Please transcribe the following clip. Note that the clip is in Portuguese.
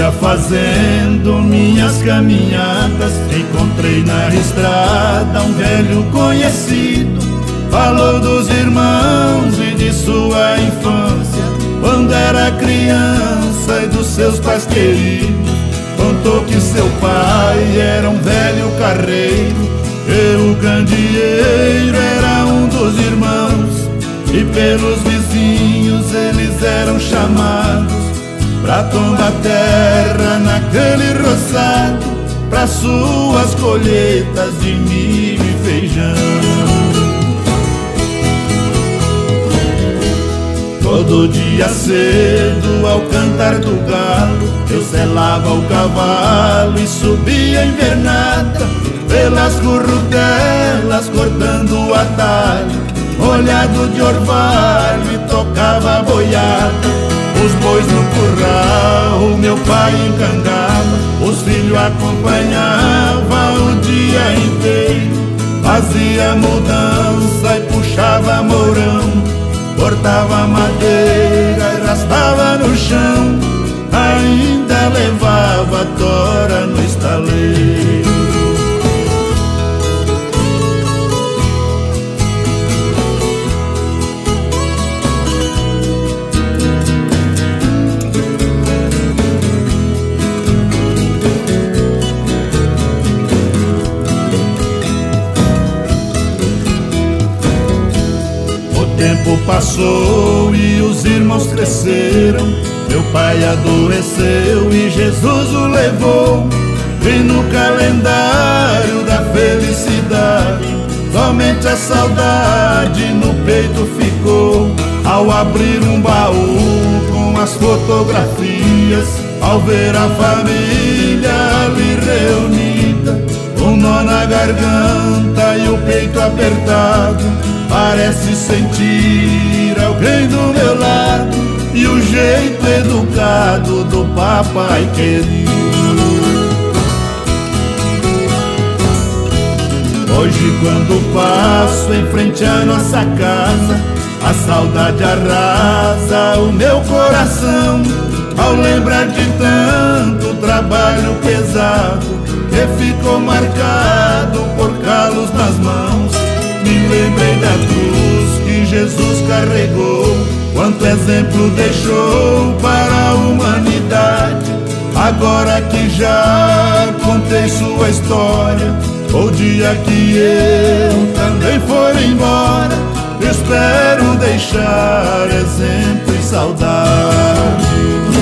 dia fazendo minhas caminhadas, encontrei na estrada um velho conhecido. Falou dos irmãos e de sua infância, quando era criança, e dos seus pais queridos. Contou que seu pai era um velho carreiro e o candeeiro era um dos irmãos. E pelos vizinhos eles eram chamados pra tomar terra naquele roçado, pra suas colheitas de milho e feijão. Todo dia cedo, ao cantar do galo, eu selava o cavalo e subia a invernada, pelas currutelas cortando o atalho, molhado de orvalho, e tocava a boiada. Os bois no curral, meu pai encangava, os filhos acompanhavam o dia inteiro. Fazia mudança e puxava mourão, cortava madeira e raspava no chão, ainda levava a tora no estaleiro. O tempo passou e os irmãos cresceram, meu pai adoeceu e Jesus o levou. E no calendário da felicidade, somente a saudade no peito ficou. Ao abrir um baú com as fotografias, ao ver a família ali reunida, um nó na garganta e o peito apertado, parece sentir alguém do meu lado e o jeito educado do papai querido. Hoje quando passo em frente à nossa casa, a saudade arrasa o meu coração, ao lembrar de tanto trabalho pesado que ficou marcado por calos nas mãos. Me lembrei da cruz que Jesus carregou, quanto exemplo deixou para a humanidade. Agora que já contei sua história, o dia que eu também for embora, espero deixar exemplo e saudade.